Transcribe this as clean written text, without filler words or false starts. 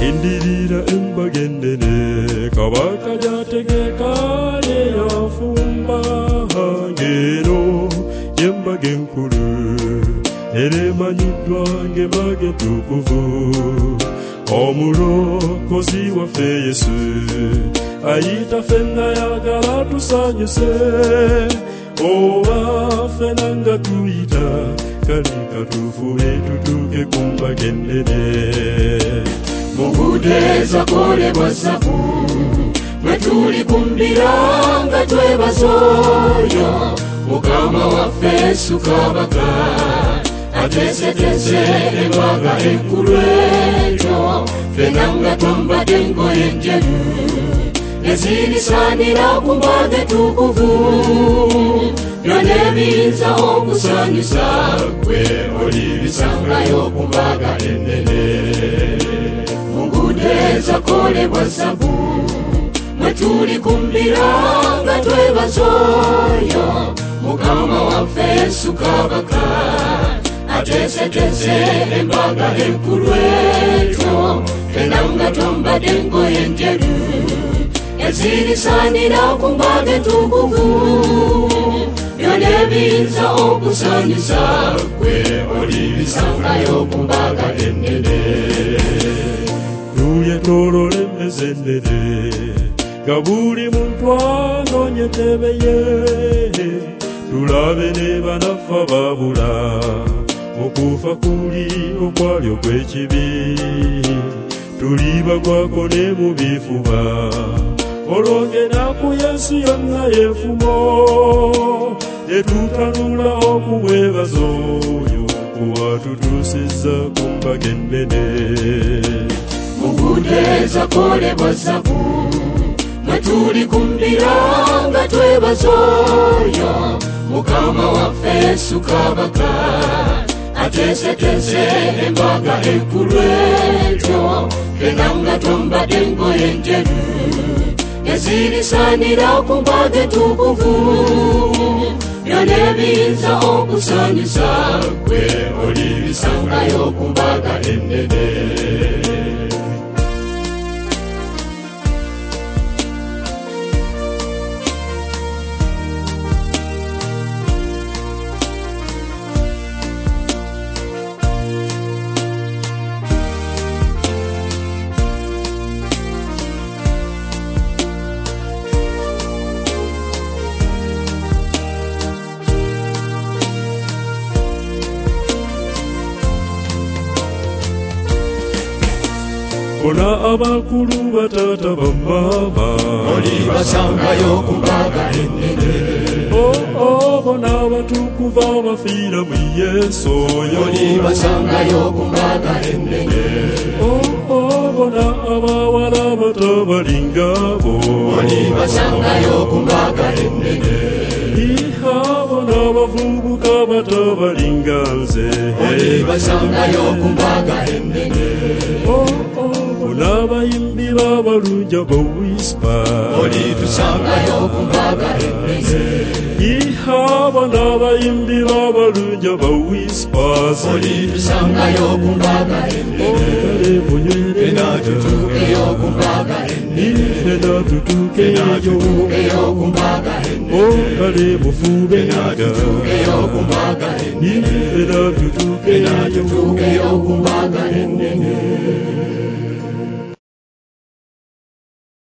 Indirira embagendene kabaka jategeka yeyafumba ngeno yembagenkulu eremanyiddwa ng'embage entukuvu omulokozi waffe Yesu ayita ffenna yagala tusanyuse oba ffenna nga tuyita kale katufuule tutuuke ku mbaga ennene Mugude zakolebwa zzabu bwe tuli kumbira nga twebaza oyo Mukama waffe Yesu kabaka ateeseteese embaga enkulu eyo ffenna nga twambadde engoye enjeru ezirisaanira ku mbaga entukuvu byonna ebiyinza okusanyusa gwe olibisangayo ku mbaga ennene Mugude zakolebwa zzabu mwe tuli kumbira nga twebaza oyo Mukama waffe Yesu kabaka ateeseteese embaga enkulu eyo ffenna nga twambadde engoye enjeru ezirisaanira ku mbaga entukuvu byonna ebiyinza okusanyusa gwe olibisangayo ku mbaga ennene tuyetoolole emmeza ennene nga buli muntu anoonye entebe ye tulabe ne banaffe baabula okufa kuli okwali okw'ekibi tulibagwako ne mu bifuba olwongera ku Yesu yonna yeefumo etutanula okumwebaza oyo kuwatutuusizza ku mbaga ennene Mugude zakolebwa zzabu mwe tuli kumbira nga twebaza oyo Mukama waffe Yesu kabaka ateeseteese embaga enkulu eyo ffenna nga twambadde engoye enjeru ezirisaanira ku mbaga entukuvu byonna ebiyinza okusanyusa gwe olibisangayo ku mbaga ennene bona abakulu bataata bamaama olibasangayo ku mbaga ennene bona abatukuvu abafiira mu Yesu oyo olibasangayo ku mbaga ennene bona abawala abato balingabo olibasangayo ku mbaga ennene bona abavubuka abato balinga nze olibasangayo ku mbaga ennene bona abayimbi b'abalungi aba Whisper olitusangayo ku mbaga ennene bona abayimbi b'abalungi aba Whispers olitusangayo ku mbaga ennene ffenna tutuukeyo ku mbaga ennene ffenna tutuukeyo ku mbaga ennene kale mufube tutuukeyo ku mbaga ennene ffenna tutuukeyo ku mbaga ennene